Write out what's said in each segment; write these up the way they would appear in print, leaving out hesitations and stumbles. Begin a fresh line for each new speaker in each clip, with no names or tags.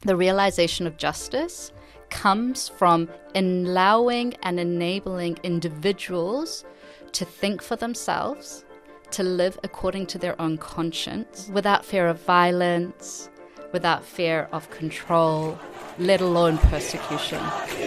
the realization of justice comes from allowing and enabling individuals to think for themselves, to live according to their own conscience, without fear of violence, without fear of control, let alone persecution.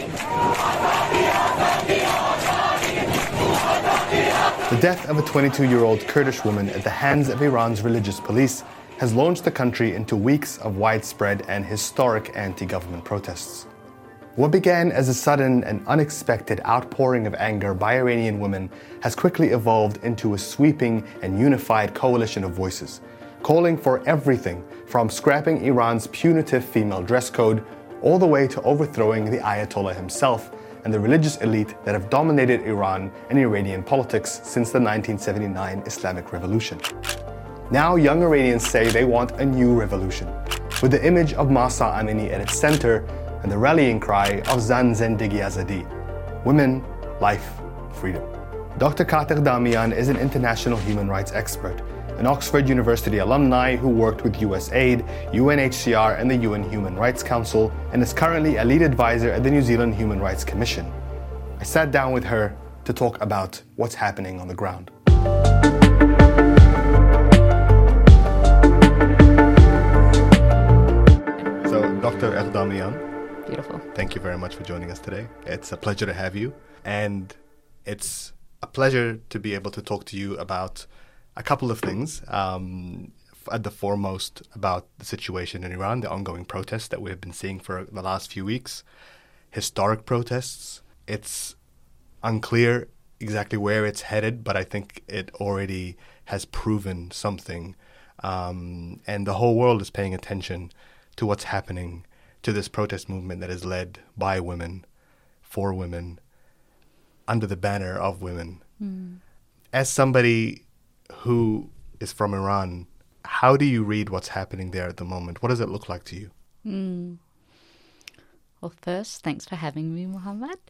The death of a 22-year-old Kurdish woman at the hands of Iran's religious police has launched the country into weeks of widespread and historic anti-government protests. What began as a sudden and unexpected outpouring of anger by Iranian women has quickly evolved into a sweeping and unified coalition of voices, calling for everything from scrapping Iran's punitive female dress code all the way to overthrowing the Ayatollah himself and the religious elite that have dominated Iran and Iranian politics since the 1979 Islamic Revolution. Now young Iranians say they want a new revolution, with the image of Mahsa Amini at its center and the rallying cry of Zan Zendegi Azadi, women, life, freedom. Dr. Khateg Damian is an international human rights expert, an Oxford University alumni who worked with USAID, UNHCR and the UN Human Rights Council, and is currently a lead advisor at the New Zealand Human Rights Commission. I sat down with her to talk about what's happening on the ground. So, Dr. Erdamian,
Beautiful.
thank you very much for joining us today. It's a pleasure to have you, and it's a pleasure to be able to talk to you about a couple of things. At the foremost, about the situation in Iran, the ongoing protests that we have been seeing for the last few weeks, historic protests. It's unclear exactly where it's headed, but I think it already has proven something. And the whole world is paying attention to what's happening to this protest movement that is led by women, for women, under the banner of women. As somebody who is from Iran, how do you read what's happening there at the moment? What does it look like to you?
Well, first, thanks for having me, Muhammad.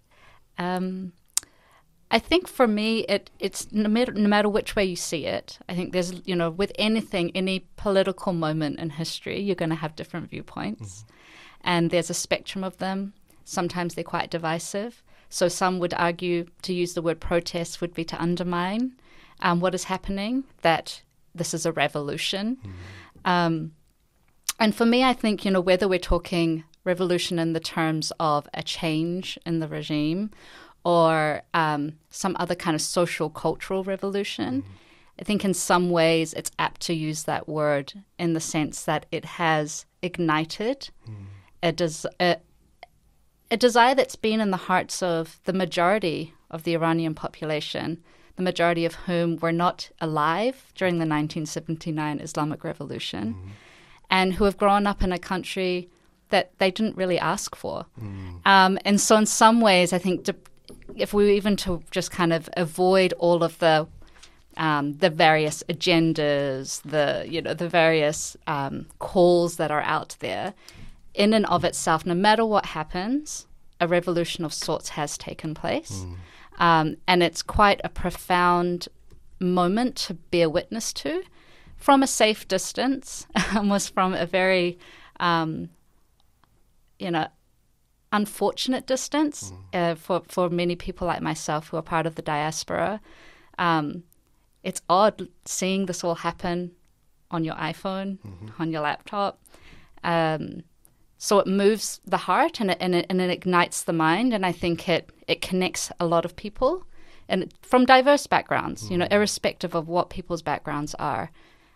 I think for me, it's no matter which way you see it, I think there's, with anything, any political moment in history, you're going to have different viewpoints. And there's a spectrum of them. Sometimes they're quite divisive. So some would argue to use the word protest would be to undermine what is happening, that this is a revolution. And for me, I think, whether we're talking revolution in the terms of a change in the regime or some other kind of social cultural revolution, I think in some ways it's apt to use that word in the sense that it has ignited a desire that's been in the hearts of the majority of the Iranian population, the majority of whom were not alive during the 1979 Islamic Revolution, and who have grown up in a country that they didn't really ask for. And so in some ways, I think if we were even to just kind of avoid all of the various agendas, the various calls that are out there, in and of itself, no matter what happens, a revolution of sorts has taken place. And it's quite a profound moment to bear witness to from a safe distance, almost from a very, unfortunate distance for many people like myself who are part of the diaspora. It's odd seeing this all happen on your iPhone, on your laptop. So it moves the heart and it ignites the mind, and I think it connects a lot of people, and from diverse backgrounds, irrespective of what people's backgrounds are.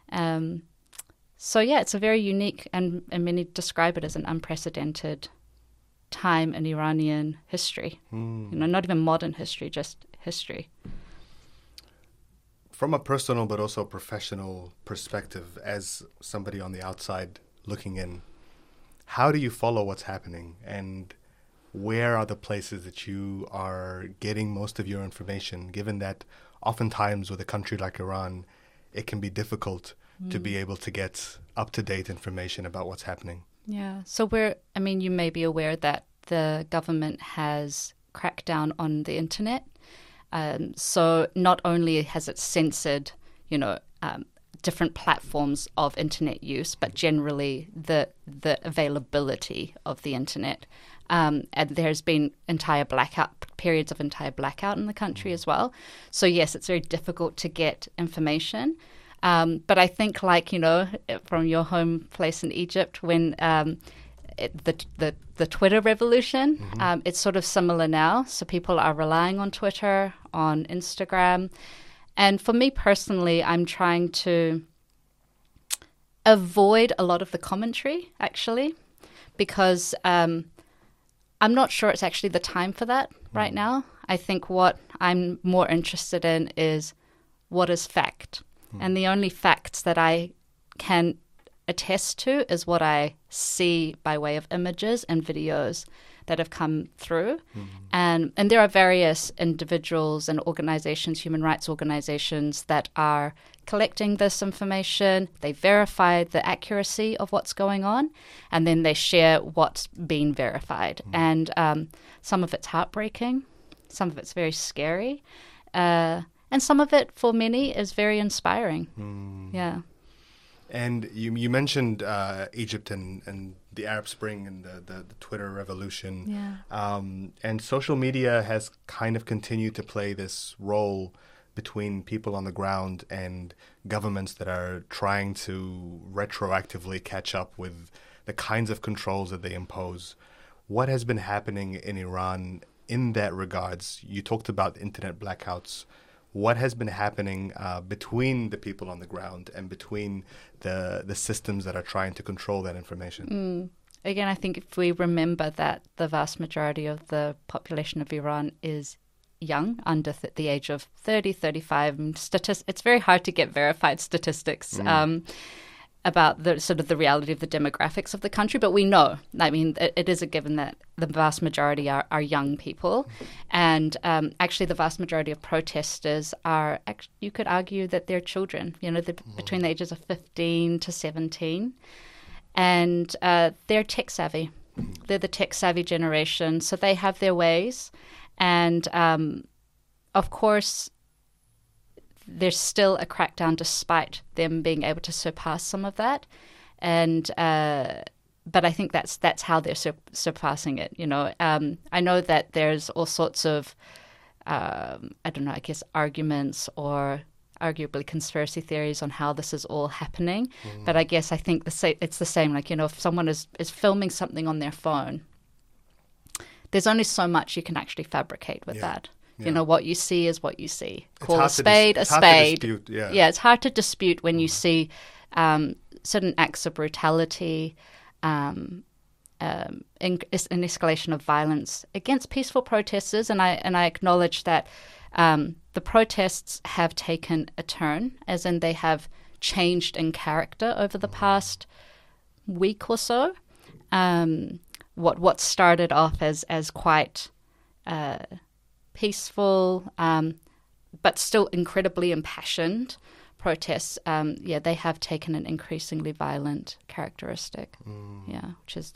So yeah, it's a very unique, and many describe it as an unprecedented time in Iranian history. Not even modern history, just history.
From a personal but also professional perspective, as somebody on the outside looking in, how do you follow what's happening, and where are the places that you are getting most of your information, given that oftentimes with a country like Iran, it can be difficult to be able to get up-to-date information about what's happening?
Yeah. So you may be aware that the government has cracked down on the internet. So not only has it censored, different platforms of internet use, but generally the availability of the internet. And there's been periods of entire blackout in the country as well. So yes, it's very difficult to get information. But I think, like, from your home place in Egypt, when the Twitter revolution, it's sort of similar now. So people are relying on Twitter, on Instagram. And for me personally, I'm trying to avoid a lot of the commentary, actually, because I'm not sure it's actually the time for that right now. I think what I'm more interested in is what is fact. And the only facts that I can attest to is what I see by way of images and videos that have come through. And there are various individuals and organizations, human rights organizations, that are collecting this information. They verify the accuracy of what's going on, and then they share what's been verified. And some of it's heartbreaking, some of it's very scary, and some of it, for many, is very inspiring. Yeah.
And you mentioned Egypt and the Arab Spring and the Twitter revolution.
Yeah.
And social media has kind of continued to play this role between people on the ground and governments that are trying to retroactively catch up with the kinds of controls that they impose. What has been happening in Iran in that regards? You talked about internet blackouts. What has been happening between the people on the ground and between the systems that are trying to control that information?
Again, I think if we remember that the vast majority of the population of Iran is young, under the age of 30, 35. It's very hard to get verified statistics about the sort of the reality of the demographics of the country, but we know. I mean, it is a given that the vast majority are young people, and actually the vast majority of protesters are, you could argue that they're children, they're between the ages of 15 to 17, and they're tech savvy. They're the tech savvy generation, so they have their ways, and of course, there's still a crackdown despite them being able to surpass some of that. And but I think that's how they're surpassing it. I know that there's all sorts of, arguments or arguably conspiracy theories on how this is all happening. But I guess I think it's the same. Like, if someone is filming something on their phone, there's only so much you can actually fabricate with that. Yeah. What you see is what you see. Call a spade a spade. It's hard to dispute when you see certain acts of brutality, an escalation of violence against peaceful protesters. And I acknowledge that the protests have taken a turn, as in they have changed in character over the past week or so. What started off as quite peaceful, but still incredibly impassioned protests, they have taken an increasingly violent characteristic, which is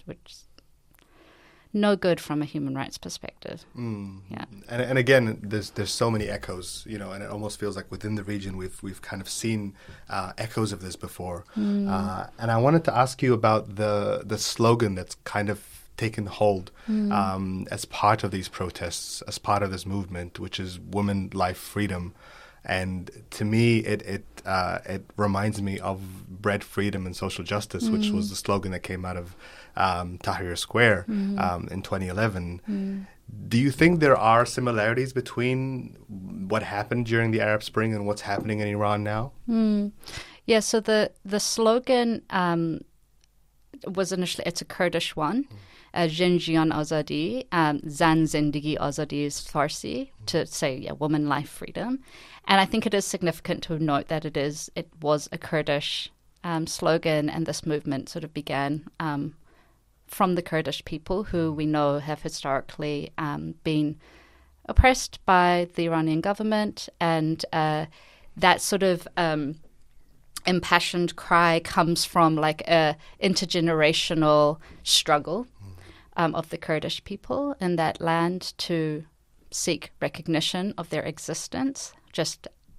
no good from a human rights perspective. Yeah,
and again, there's so many echoes, and it almost feels like within the region we've kind of seen echoes of this before. And I wanted to ask you about the slogan that's kind of taken hold as part of these protests, as part of this movement, which is Women, Life, Freedom. And to me, it reminds me of Bread, Freedom, and Social Justice, which was the slogan that came out of Tahrir Square in 2011. Do you think there are similarities between what happened during the Arab Spring and what's happening in Iran now?
Yeah, so the slogan was initially, it's a Kurdish one. Zin Jiyan Azadi, Zan Zindagi Azadi is Farsi, to say, woman, life, freedom. And I think it is significant to note that it was a Kurdish slogan, and this movement sort of began from the Kurdish people, who we know have historically been oppressed by the Iranian government. And that sort of impassioned cry comes from like a intergenerational struggle of the Kurdish people in that land to seek recognition of their existence, just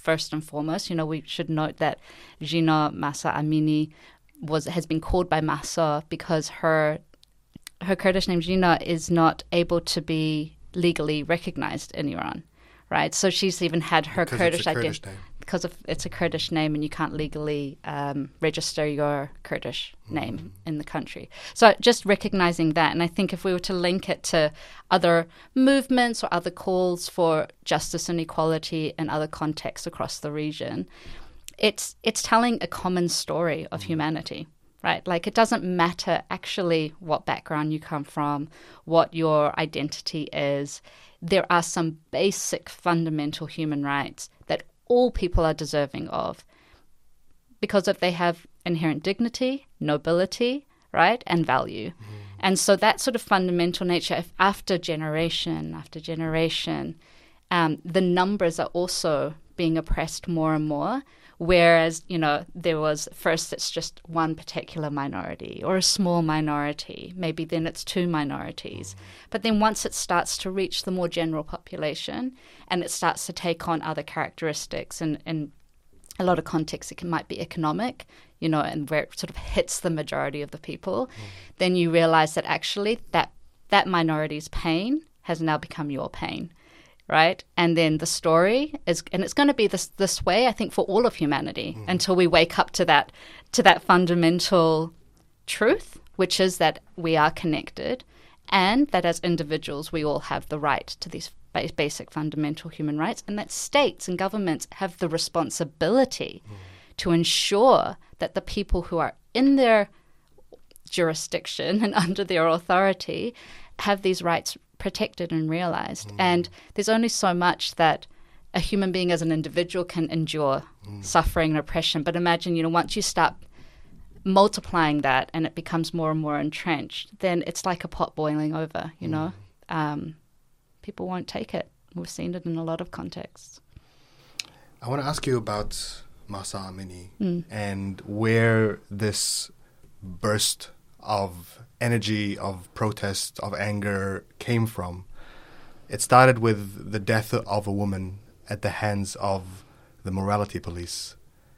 first and foremost. We should note that Jina Mahsa Amini has been called by Mahsa because her Kurdish name Jina is not able to be legally recognized in Iran, right? So she's even had her Kurdish identity because it's a Kurdish name, and you can't legally register your Kurdish name in the country. So just recognizing that, and I think if we were to link it to other movements or other calls for justice and equality in other contexts across the region, it's telling a common story of humanity. Right? Like, it doesn't matter actually what background you come from, what your identity is. There are some basic fundamental human rights that all people are deserving of because if they have inherent dignity, nobility, right, and value. And so that sort of fundamental nature, if after generation after generation, the numbers are also being oppressed more and more. Whereas, there was first it's just one particular minority or a small minority, maybe then it's two minorities. But then once it starts to reach the more general population and it starts to take on other characteristics, and in a lot of contexts it might be economic, and where it sort of hits the majority of the people, then you realize that actually that minority's pain has now become your pain. Right? And then the story is, and it's going to be this way, I think, for all of humanity until we wake up to that fundamental truth, which is that we are connected and that as individuals we all have the right to these basic fundamental human rights, and that states and governments have the responsibility to ensure that the people who are in their jurisdiction and under their authority have these rights protected and realized. And there's only so much that a human being as an individual can endure suffering and oppression. But imagine, once you start multiplying that and it becomes more and more entrenched, then it's like a pot boiling over, People won't take it. We've seen it in a lot of contexts.
I want to ask you about Mahsa Amini and where this burst of energy, of protest, of anger came from. It started with the death of a woman at the hands of the morality police.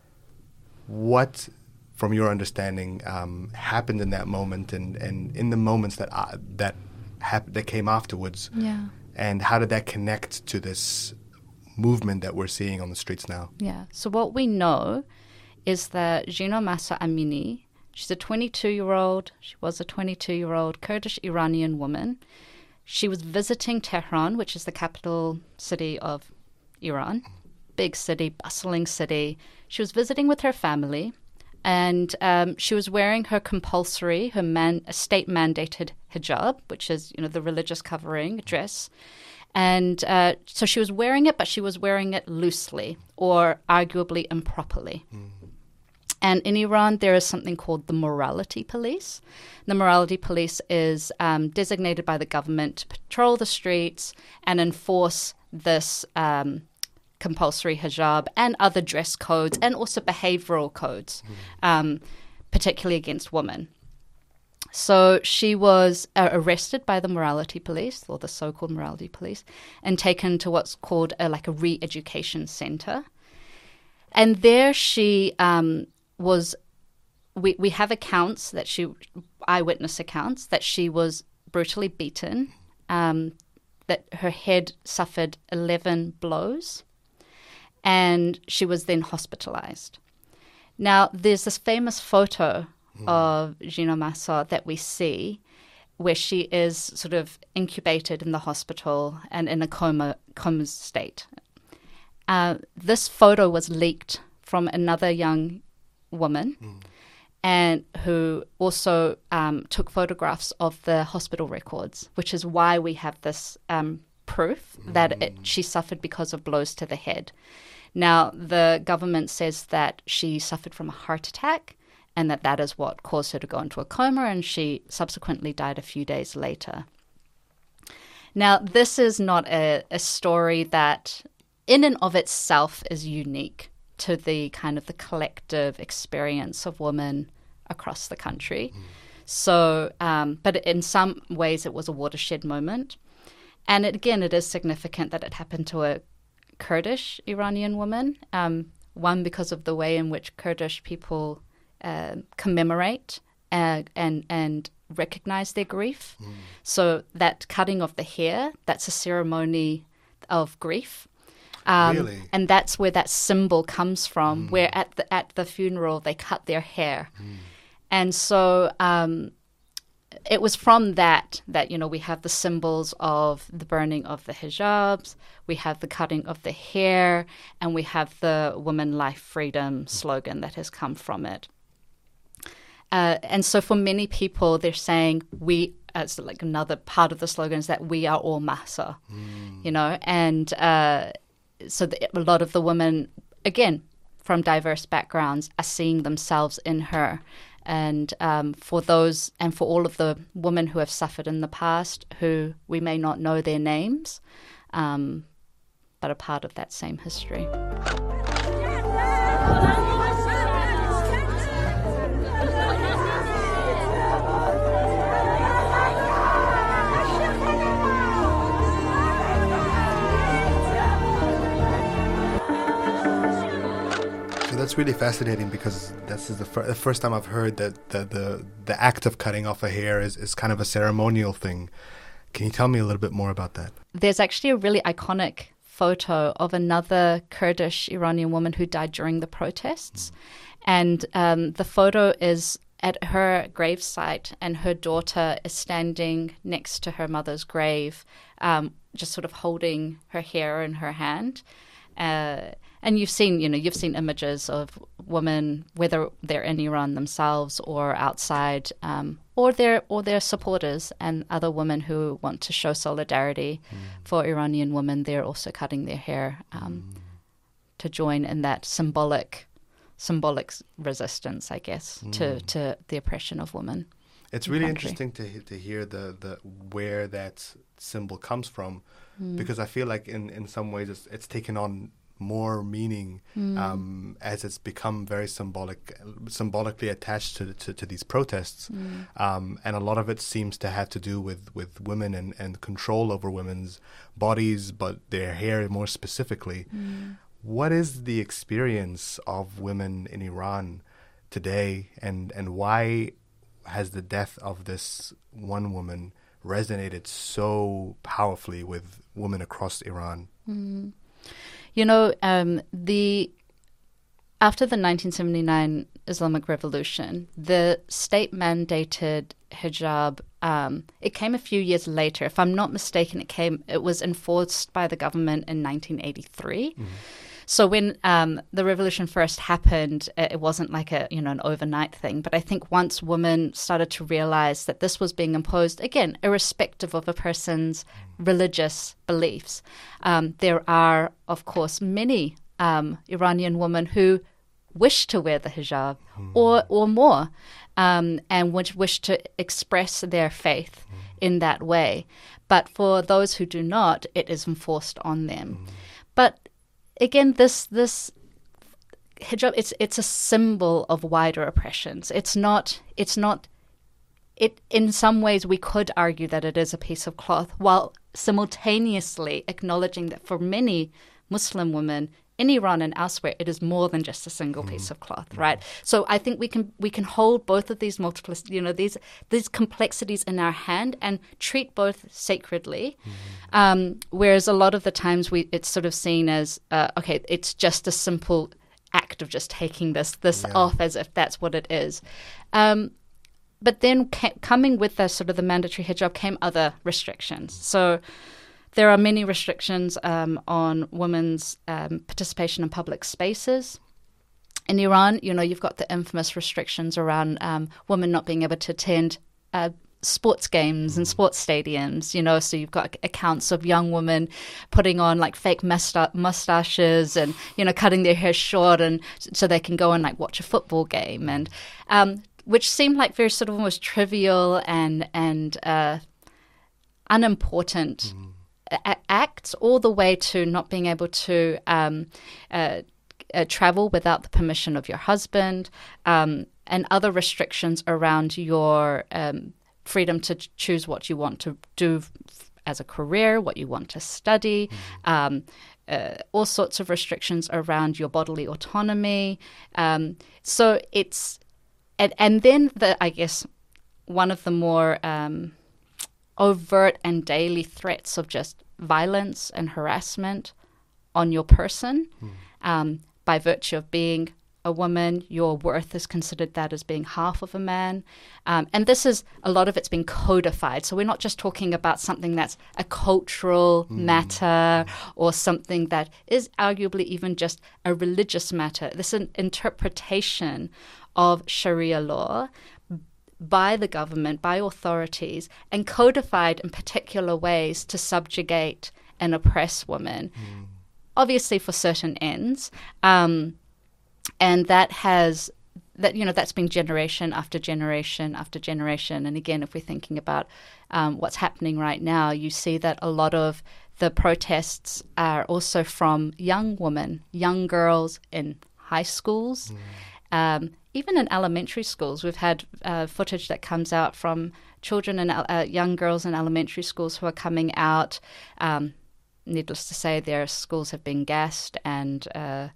What, from your understanding, happened in that moment and in the moments that came afterwards?
Yeah.
And how did that connect to this movement that we're seeing on the streets now?
Yeah. So what we know is that Jina Mahsa Amini, she was a 22-year-old Kurdish Iranian woman. She was visiting Tehran, which is the capital city of Iran. Big city, bustling city. She was visiting with her family, and she was wearing her compulsory, state-mandated hijab, which is, the religious covering dress. And so she was wearing it, but she was wearing it loosely or arguably improperly. And in Iran, there is something called the morality police. The morality police is designated by the government to patrol the streets and enforce this compulsory hijab and other dress codes and also behavioral codes, particularly against women. So she was arrested by the morality police, or the so-called morality police, and taken to what's called a re-education center. And there she we have accounts eyewitness accounts that she was brutally beaten, that her head suffered 11 blows, and she was then hospitalized. Now, there's this famous photo of Jina Mahsa that we see where she is sort of incubated in the hospital and in a coma state. This photo was leaked from another young woman and who also took photographs of the hospital records, which is why we have this proof that she suffered because of blows to the head. Now, the government says that she suffered from a heart attack and that is what caused her to go into a coma, and she subsequently died a few days later. Now, this is not a story that in and of itself is unique to the kind of the collective experience of women across the country. So, but in some ways it was a watershed moment. And it is significant that it happened to a Kurdish Iranian women. One, because of the way in which Kurdish people commemorate and recognize their grief. So that cutting of the hair, that's a ceremony of grief.
Really?
And that's where that symbol comes from, where at the funeral they cut their hair. And so it was from that, we have the symbols of the burning of the hijabs, we have the cutting of the hair, and we have the Women, Life, Freedom slogan that has come from it. And so for many people, they're saying as like another part of the slogan is that we are all Mahsa, and so a lot of the women, again, from diverse backgrounds, are seeing themselves in her. And for all of the women who have suffered in the past, who we may not know their names, but are part of that same history.
That's really fascinating, because this is the first time I've heard that the act of cutting off a hair is kind of a ceremonial thing. Can you tell me a little bit more about that?
There's actually a really iconic photo of another Kurdish Iranian woman who died during the protests. And the photo is at her gravesite, and her daughter is standing next to her mother's grave, just sort of holding her hair in her hand. And you've seen images of women, whether they're in Iran themselves or outside, or their supporters and other women who want to show solidarity for Iranian women. They're also cutting their hair to join in that symbolic resistance, I guess, to the oppression of women.
It's really interesting to hear the where that symbol comes from, because I feel like in some ways it's taken on more meaning as it's become very symbolically attached to these protests, and a lot of it seems to have to do with women and control over women's bodies, but their hair more specifically. What is the experience of women in Iran today, and why has the death of this one woman resonated so powerfully with women across Iran?
After the 1979 Islamic Revolution, the state-mandated hijab, it came a few years later. If I'm not mistaken, it was enforced by the government in 1983. So when the revolution first happened, it wasn't like an overnight thing. But I think once women started to realize that this was being imposed, again, irrespective of a person's religious beliefs, there are, of course, many Iranian women who wish to wear the hijab or more, and wish to express their faith in that way. But for those who do not, it is enforced on them. But again, this hijab, it's a symbol of wider oppressions. In some ways, we could argue that it is a piece of cloth, while simultaneously acknowledging that for many Muslim women in Iran and elsewhere, it is more than just a single piece of cloth, right? So I think we can hold both of these these complexities in our hand and treat both sacredly, whereas a lot of the times it's sort of seen as it's just a simple act of just taking this off, as if that's what it is. But then coming with the mandatory hijab came other restrictions. So there are many restrictions on women's participation in public spaces. In Iran, you've got the infamous restrictions around women not being able to attend sports games and sports stadiums, so you've got accounts of young women putting on like fake mustaches and, cutting their hair short and so they can go and like watch a football game, and which seemed like very sort of almost trivial and unimportant acts, all the way to not being able to travel without the permission of your husband, and other restrictions around your freedom to choose what you want to do as a career, what you want to study, all sorts of restrictions around your bodily autonomy. So it's, and then I guess one of the more overt and daily threats of just violence and harassment on your person, by virtue of being a woman, your worth is considered that as being half of a man. And this is, a lot of it's been codified. So we're not just talking about something that's a cultural matter or something that is arguably even just a religious matter. This is an interpretation of Sharia law by the government, by authorities, and codified in particular ways to subjugate and oppress women, obviously for certain ends. And that's been generation after generation after generation. And again, if we're thinking about what's happening right now, you see that a lot of the protests are also from young women, young girls in high schools, even in elementary schools. We've had footage that comes out from children and young girls in elementary schools who are coming out. Needless to say, their schools have been gassed, and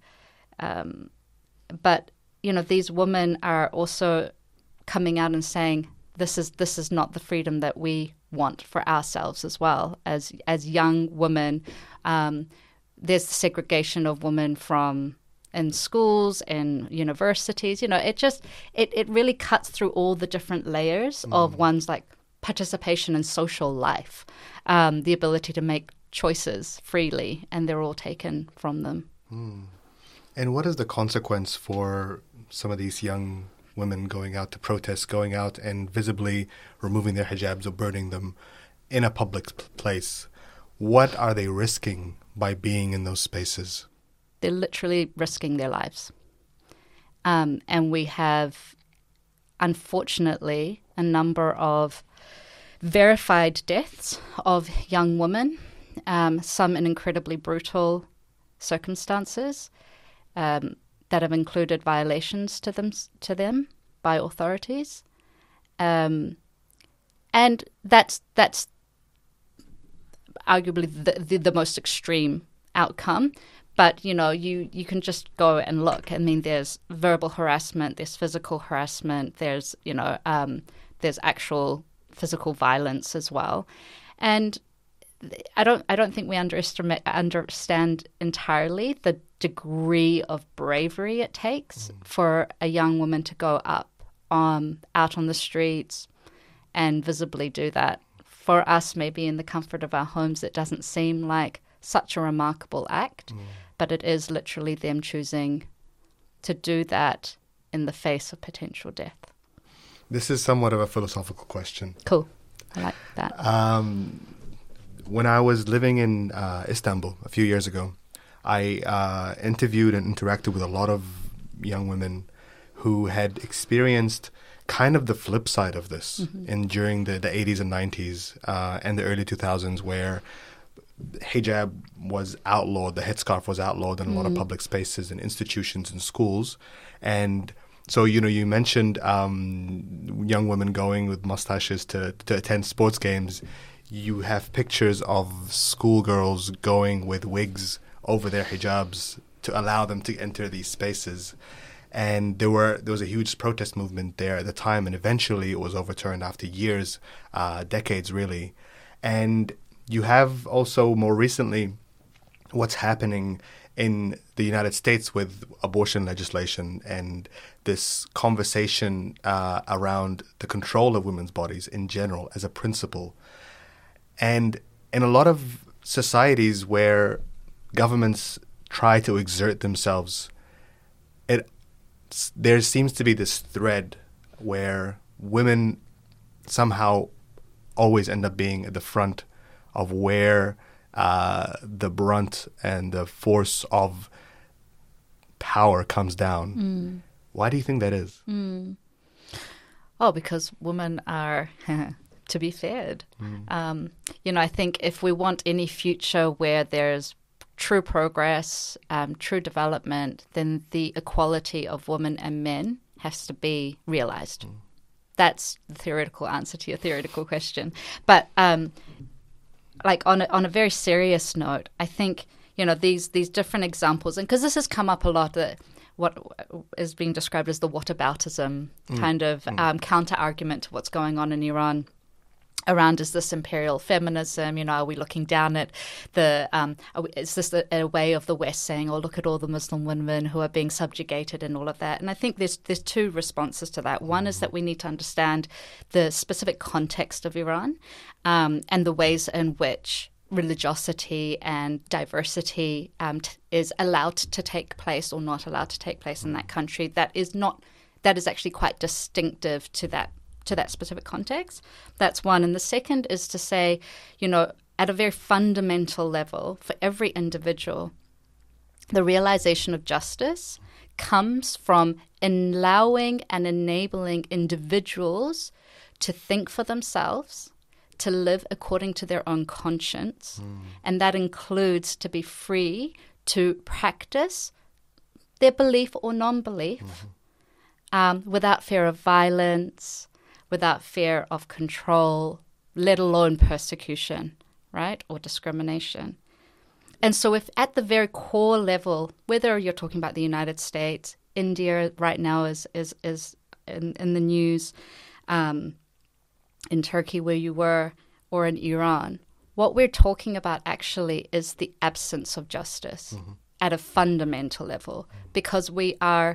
but these women are also coming out and saying this is not the freedom that we want for ourselves as well as young women. There's the segregation of women in schools and universities. It really cuts through all the different layers of one's like participation in social life, the ability to make choices freely, and they're all taken from them.
And what is the consequence for some of these young women going out to protest, going out and visibly removing their hijabs or burning them in a public place? What are they risking by being in those spaces?
They're literally risking their lives. And we have, unfortunately, a number of verified deaths of young women, some in incredibly brutal circumstances, that have included violations to them by authorities, and that's arguably the most extreme outcome. But you can just go and look. I mean, there's verbal harassment, there's physical harassment, there's actual physical violence as well, and I don't think we understand entirely the degree of bravery it takes for a young woman to go out on the streets and visibly do that. For us, maybe in the comfort of our homes, it doesn't seem like such a remarkable act, but it is literally them choosing to do that in the face of potential death.
This is somewhat of a philosophical question.
Cool. I like that.
When I was living in Istanbul a few years ago, I interviewed and interacted with a lot of young women who had experienced kind of the flip side of this during the 80s and 90s and the early 2000s, where hijab was outlawed, the headscarf was outlawed in a lot of public spaces and institutions and schools. And so, you mentioned young women going with mustaches to attend sports games. You have pictures of schoolgirls going with wigs over their hijabs to allow them to enter these spaces. And there was a huge protest movement there at the time, and eventually it was overturned after years, decades really. And you have also more recently what's happening in the United States with abortion legislation and this conversation around the control of women's bodies in general as a principle. And in a lot of societies where governments try to exert themselves, there seems to be this thread where women somehow always end up being at the front of where the brunt and the force of power comes down. Why do you think that is?
Oh, because women are to be feared. I think if we want any future where there's true progress, true development, then the equality of women and men has to be realized. That's the theoretical answer to your theoretical question. But like on a very serious note, I think, these different examples, and because this has come up a lot, that what is being described as the whataboutism kind of counter argument to what's going on in Iran. Around is this imperial feminism? Are we looking down at is this a way of the West saying, "Oh, look at all the Muslim women who are being subjugated," and all of that? And I think there's two responses to that. One is that we need to understand the specific context of Iran, and the ways in which religiosity and diversity is allowed to take place or not allowed to take place in that country. That is actually quite distinctive to that specific context. That's one. And the second is to say, at a very fundamental level, for every individual, the realization of justice comes from allowing and enabling individuals to think for themselves, to live according to their own conscience. And that includes to be free to practice their belief or non-belief without fear of violence, without fear of control, let alone persecution, right, or discrimination. And so if at the very core level, whether you're talking about the United States, India right now is in the news, in Turkey where you were, or in Iran, what we're talking about actually is the absence of justice at a fundamental level, because we are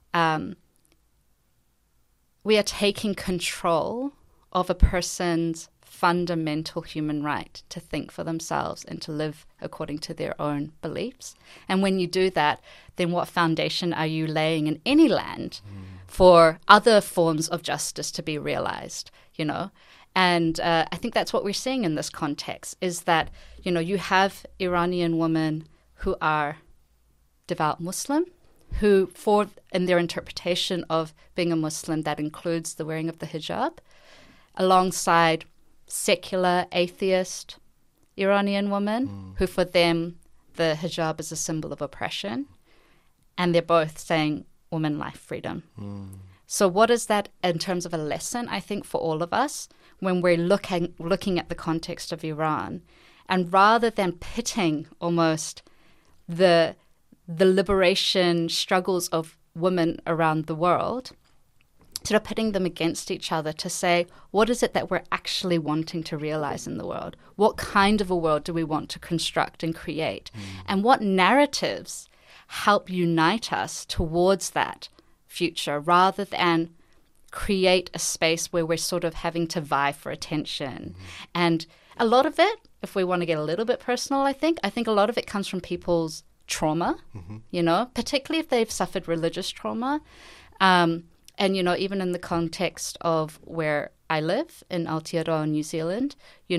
taking control of a person's fundamental human right to think for themselves and to live according to their own beliefs. And when you do that, then what foundation are you laying in any land for other forms of justice to be realized, And I think that's what we're seeing in this context, is that, you have Iranian women who are devout Muslim, who, in their interpretation of being a Muslim, that includes the wearing of the hijab, alongside secular, atheist Iranian women, who for them, the hijab is a symbol of oppression. And they're both saying woman, life, freedom. So what is that in terms of a lesson, I think, for all of us, when we're looking at the context of Iran, and rather than pitting almost the liberation struggles of women around the world, sort of pitting them against each other to say, what is it that we're actually wanting to realize in the world? What kind of a world do we want to construct and create? And what narratives help unite us towards that future, rather than create a space where we're sort of having to vie for attention? And a lot of it, if we want to get a little bit personal, I think a lot of it comes from people's trauma, particularly if they've suffered religious trauma. And, even in the context of where I live in Aotearoa, New Zealand,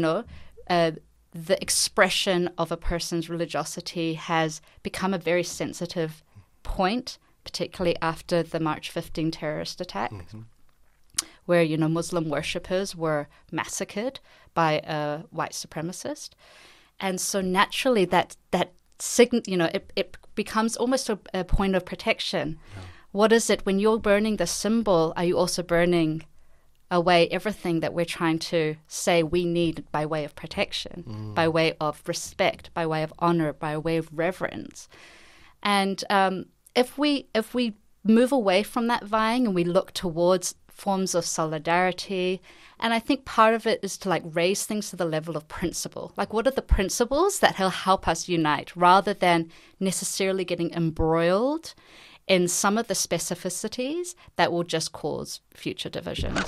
the expression of a person's religiosity has become a very sensitive point, particularly after the March 15 terrorist attack, where, Muslim worshippers were massacred by a white supremacist. And so naturally that it becomes almost a point of protection. Yeah. What is it when you're burning the symbol? Are you also burning away everything that we're trying to say we need by way of protection, by way of respect, by way of honor, by way of reverence? And if we move away from that vying and we look towards forms of solidarity, and I think part of it is to raise things to the level of principle. What are the principles that will help us unite, rather than necessarily getting embroiled in some of the specificities that will just cause future divisions.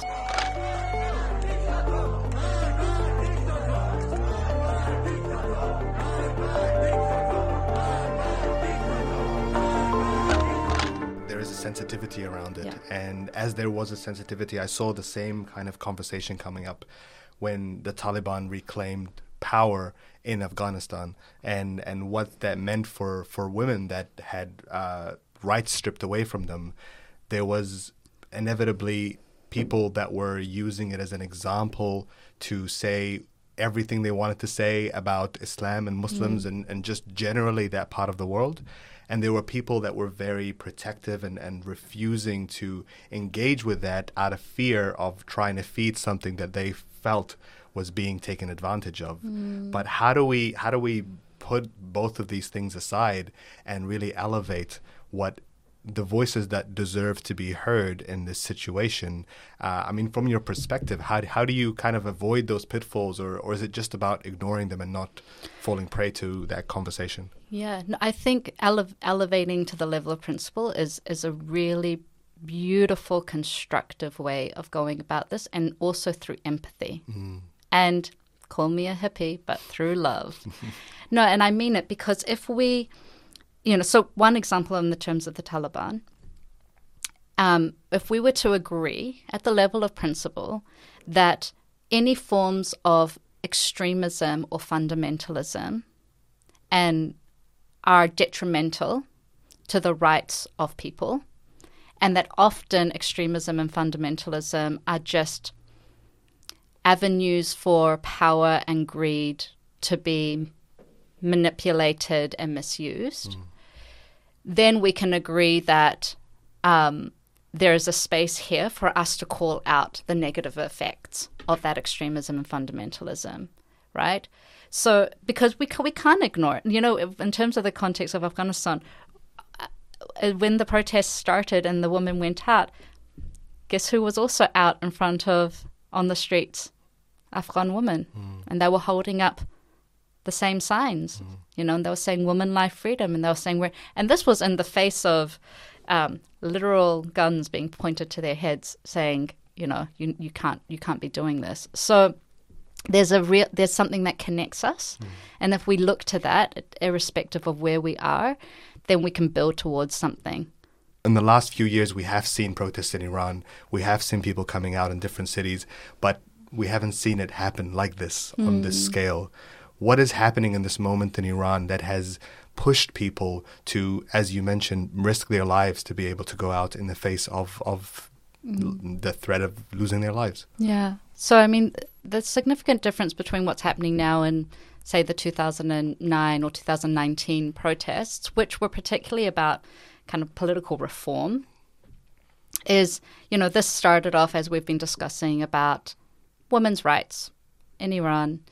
Sensitivity around it.
Yeah.
And as there was a sensitivity, I saw the same kind of conversation coming up when the Taliban reclaimed power in Afghanistan, and what that meant for women that had rights stripped away from them. There was inevitably people that were using it as an example to say everything they wanted to say about Islam and Muslims and just generally that part of the world. And there were people that were very protective and refusing to engage with that out of fear of trying to feed something that they felt was being taken advantage of. But how do we put both of these things aside and really elevate what the voices that deserve to be heard in this situation? I mean, from your perspective, how do you kind of avoid those pitfalls, or is it just about ignoring them and not falling prey to that conversation?
Yeah, no, I think elevating to the level of principle is a really beautiful, constructive way of going about this, and also through empathy. And call me a hippie, but through love. No, and I mean it, because if we, so one example in the terms of the Taliban, if we were to agree at the level of principle that any forms of extremism or fundamentalism are detrimental to the rights of people, and that often extremism and fundamentalism are just avenues for power and greed to be manipulated and misused, then we can agree that there is a space here for us to call out the negative effects of that extremism and fundamentalism, right? So, because we can't ignore it. In terms of the context of Afghanistan, when the protests started and the woman went out, guess who was also out in front of, on the streets? Afghan women. And they were holding up the same signs, and they were saying woman, life, freedom. And they were saying, and this was in the face of literal guns being pointed to their heads, saying, you can't be doing this. So there's something that connects us. And if we look to that, irrespective of where we are, then we can build towards something.
In the last few years, we have seen protests in Iran. We have seen people coming out in different cities, but we haven't seen it happen like this on this scale. What is happening in this moment in Iran that has pushed people to, as you mentioned, risk their lives to be able to go out in the face of the threat of losing their lives?
Yeah. So, I mean, the significant difference between what's happening now and, say, the 2009 or 2019 protests, which were particularly about kind of political reform, is, this started off, as we've been discussing, about women's rights in Iran,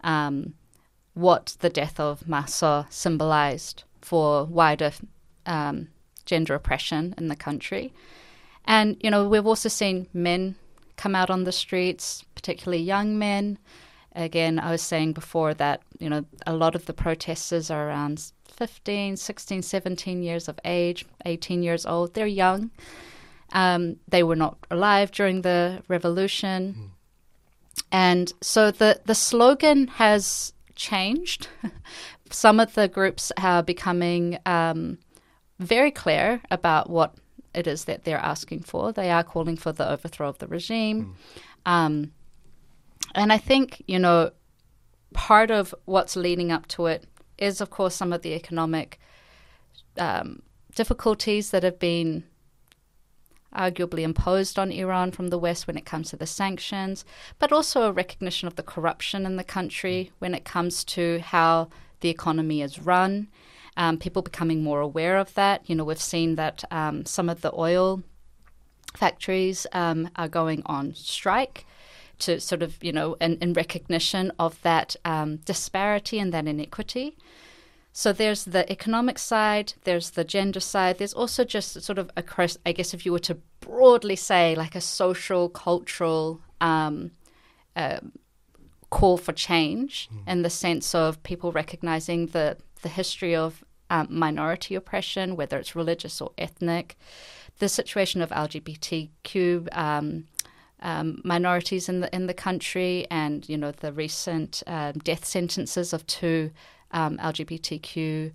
what the death of Mahsa symbolized for wider gender oppression in the country. And, we've also seen men come out on the streets, particularly young men. Again, I was saying before that, a lot of the protesters are around 15, 16, 17 years of age, 18 years old. They're young. They were not alive during the revolution. And so the slogan has changed. Some of the groups are becoming very clear about what it is that they're asking for. They are calling for the overthrow of the regime. And I think, part of what's leading up to it is, of course, some of the economic difficulties that have been arguably imposed on Iran from the West when it comes to the sanctions, but also a recognition of the corruption in the country when it comes to how the economy is run. People becoming more aware of that. We've seen that some of the oil factories are going on strike to sort of, in recognition of that disparity and that inequity. So there's the economic side, there's the gender side, there's also just sort of across, I guess if you were to broadly say, like a social, cultural call for change in the sense of people recognizing the history of minority oppression, whether it's religious or ethnic, the situation of LGBTQ minorities in the country, and the recent death sentences of two LGBTQ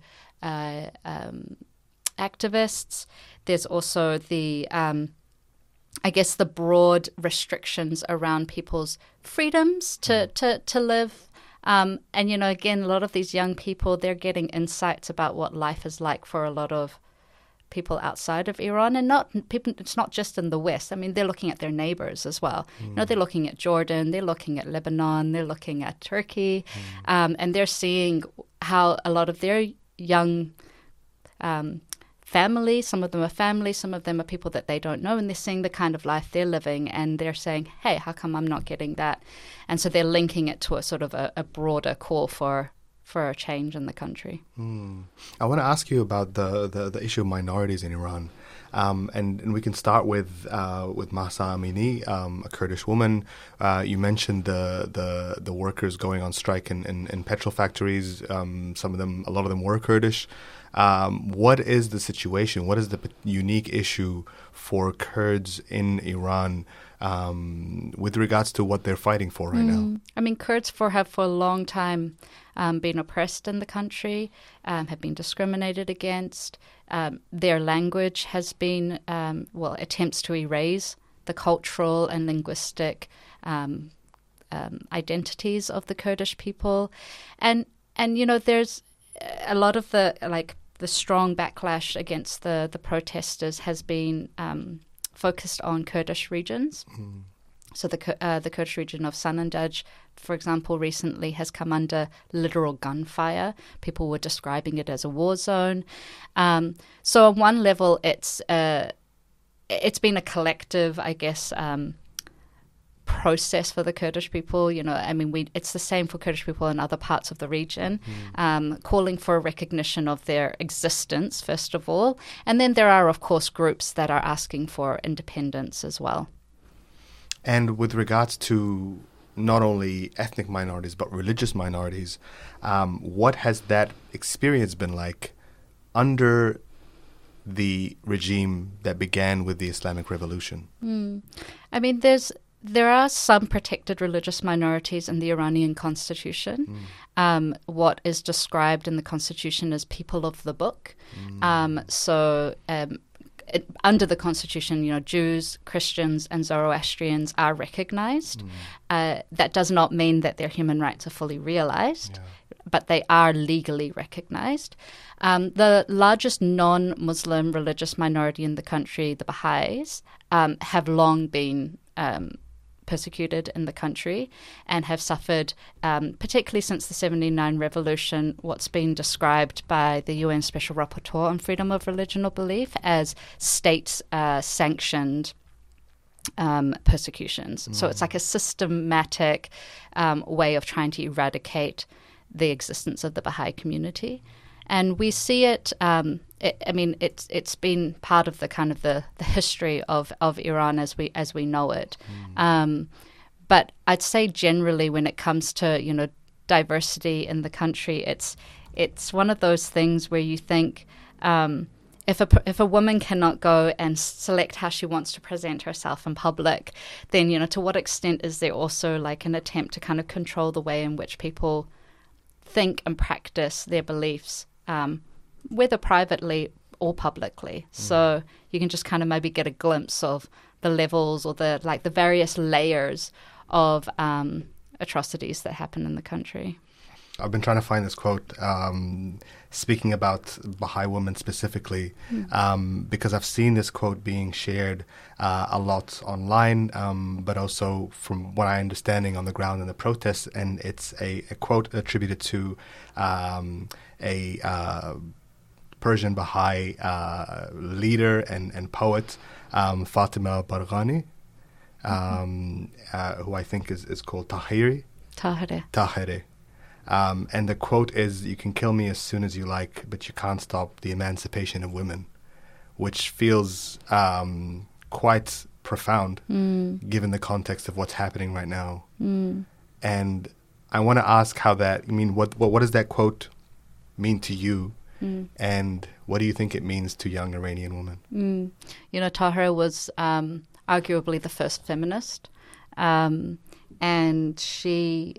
activists. There's also the the broad restrictions around people's freedoms to live. And again, a lot of these young people, they're getting insights about what life is like for a lot of people outside of Iran, and it's not just in the West. I mean, they're looking at their neighbors as well. They're looking at Jordan, they're looking at Lebanon, they're looking at Turkey, and they're seeing how a lot of their young family, some of them are family, some of them are people that they don't know, and they're seeing the kind of life they're living, and they're saying, hey, how come I'm not getting that? And so they're linking it to a sort of a broader call for a change in the country.
I want to ask you about the issue of minorities in Iran. And we can start with Mahsa Amini, a Kurdish woman. You mentioned the workers going on strike in petrol factories. A lot of them were Kurdish. What is the situation? What is the unique issue for Kurds in Iran with regards to what they're fighting for right now?
I mean, Kurds have for a long time been oppressed in the country, have been discriminated against. Their language has been, attempts to erase the cultural and linguistic identities of the Kurdish people. And there's a lot of the strong backlash against the protesters has been focused on Kurdish regions. So the Kurdish region of Sanandaj, for example, recently has come under literal gunfire. People were describing it as a war zone. So on one level, it's been a collective, I guess, process for the Kurdish people. It's the same for Kurdish people in other parts of the region, calling for a recognition of their existence, first of all. And then there are, of course, groups that are asking for independence as well.
And with regards to not only ethnic minorities, but religious minorities, what has that experience been like under the regime that began with the Islamic Revolution?
I mean, there are some protected religious minorities in the Iranian constitution. What is described in the constitution as people of the book. Under the constitution, Jews, Christians, and Zoroastrians are recognized. That does not mean that their human rights are fully realized, but they are legally recognized. The largest non-Muslim religious minority in the country, the Baha'is, have long been persecuted in the country and have suffered, particularly since the 79 revolution, what's been described by the UN Special Rapporteur on Freedom of Religion or Belief as state-sanctioned persecutions. So it's like a systematic way of trying to eradicate the existence of the Baha'i community. And we see it, it's been part of the kind of the history of Iran as we know it. But I'd say generally when it comes to, diversity in the country, it's one of those things where you think if a woman cannot go and select how she wants to present herself in public, then, to what extent is there also like an attempt to kind of control the way in which people think and practice their beliefs, whether privately or publicly. So you can just kind of maybe get a glimpse of the levels or the various layers of atrocities that happen in the country.
I've been trying to find this quote speaking about Baha'i women specifically because I've seen this quote being shared a lot online, but also from what I'm understanding on the ground in the protests, and it's a quote attributed to a Persian Baha'i leader and poet, Fatima Barghani, who I think is called Tahiri. Tahiri. And the quote is, "You can kill me as soon as you like, but you can't stop the emancipation of women," which feels quite profound given the context of what's happening right now. And I want to ask how that, what does that quote mean to you? And what do you think it means to young Iranian women?
Tahira was arguably the first feminist, and she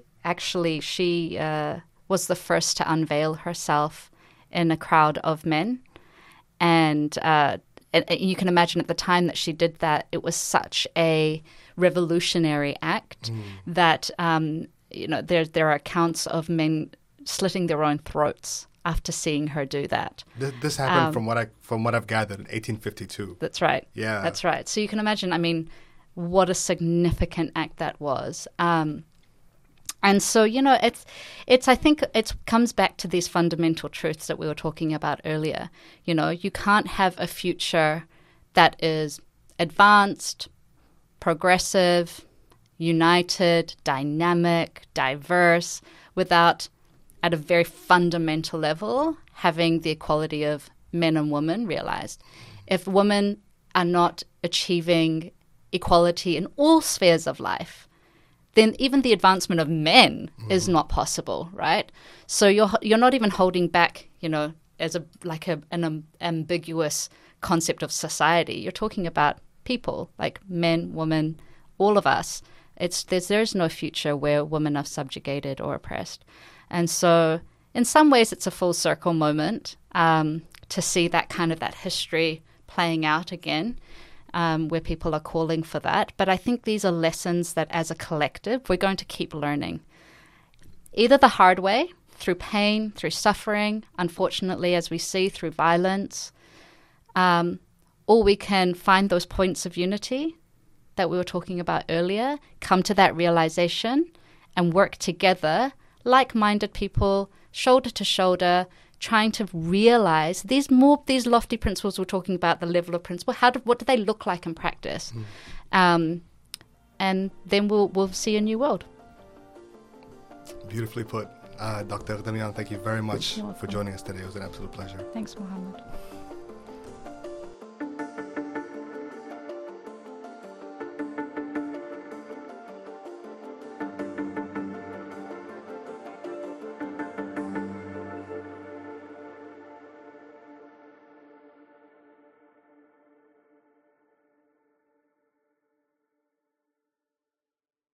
was the first to unveil herself in a crowd of men. And you can imagine at the time that she did that, it was such a revolutionary act that, there are accounts of men slitting their own throats after seeing her do that.
This happened from what I've gathered in 1852.
That's right.
Yeah.
That's right. So you can imagine, what a significant act that was. And so, I think it comes back to these fundamental truths that we were talking about earlier. You can't have a future that is advanced, progressive, united, dynamic, diverse, without, at a very fundamental level, having the equality of men and women realized. If women are not achieving equality in all spheres of life, then even the advancement of men is not possible, right? So you're not even holding back, as an ambiguous concept of society. You're talking about people, like men, women, all of us. There's no future where women are subjugated or oppressed. And so in some ways it's a full circle moment to see that history playing out again. Where people are calling for that. But I think these are lessons that as a collective, we're going to keep learning. Either the hard way, through pain, through suffering, unfortunately, as we see, through violence, or we can find those points of unity that we were talking about earlier, come to that realization and work together, like-minded people, shoulder to shoulder, trying to realize these lofty principles we're talking about, the level of principle. What do they look like in practice? And then we'll see a new world.
Beautifully put. Dr. Damian, thank you very much for joining us today. It was an absolute pleasure.
Thanks, Mohammed.